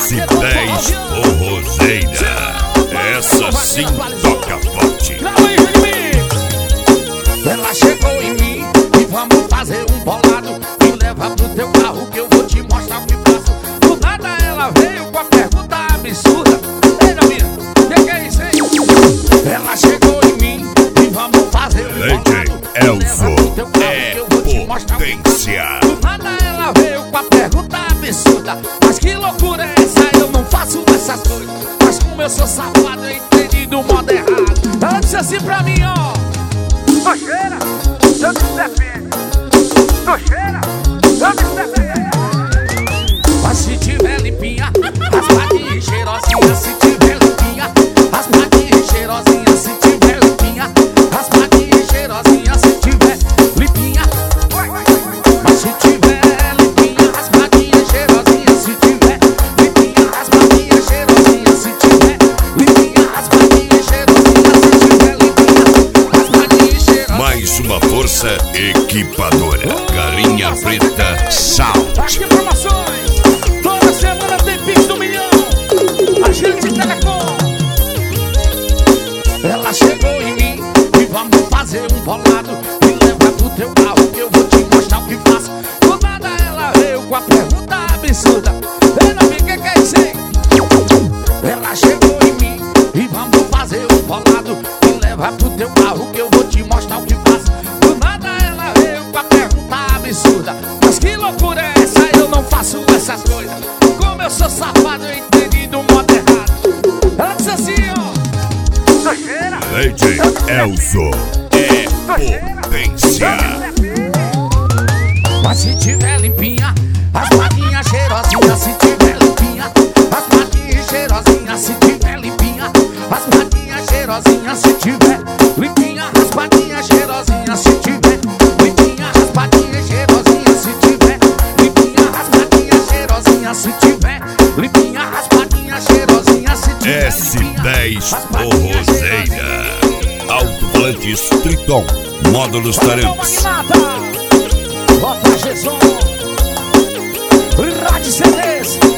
S10 Forrozeira. Essa sim toca forte. Ela chegou em mim e vamos fazer um bolado. Me leva pro teu carro que eu vou te mostrar o que faço. Do nada ela veio com a pergunta absurda. Ei, Galinha, que é isso aí? Ela chegou em mim e vamos fazer um bolado. Elzo é potência. Do nada ela veio com a pergunta absurda. Mas que loucura é essa? Eu não faço essas coisas. Mas como eu sou safado, eu entendi do modo errado. Ela disse assim pra mim, ó: Tocheira, eu te defendo. Tocheira, eu te defendo. Mas se tiver limpinha, as patinhas cheirosinhas. Se tiver limpinha, as patinhas cheirosinhas. Se tiver limpinha, as patinhas cheirosinhas. Se tiver limpinha, mas se tiver limpinha, as patinhas cheirosinhas. Se tiver limpinha, as patinhas cheirosinhas. Se tiver limpinha, as patinhas cheirosinhas. Se tiver limpinha, as patinhas cheirosinhas. Mais uma força equipadora. Galinha Preta Sound. Aqui promoções, toda semana tem Pix do milhão. Agente Telecom. Ela chegou em mim e vamos fazer um bolado. Me leva pro teu carro que eu vou te mostrar o que faço. Do nada ela veio com a pergunta absurda. Ei, não vi que é isso aí? Ela chegou em mim e vamos fazer um bolado. Me leva pro teu carro que eu vou te mostrar o que faço. Do nada ela veio com a pergunta absurda. Mas que loucura é essa? Eu não faço essas coisas. Como eu sou safado, eu entendi do modo errado. Ela disse assim, ó: Tocheira, DJ Elzo é potência. mas se tiver limpinha, as patinhas cheirosinhas. Se tiver limpinha, as patinhas cheirosinhas. Se tiver limpinha, as patinhas cheirosinhas. Se tiver limpinha, as patinhas cheirosinhas. Se tiver limpinha, as patinhas cheirosinhas. Se tiver limpinha, as patinhas cheirosinhas. Se tiver limpinha, as patinhas cheirosinhas. Se tiver S10 Forrozeira. Alto-falantes Triton. Módulos Tarantes. Bota Jesus, Rádio CDs.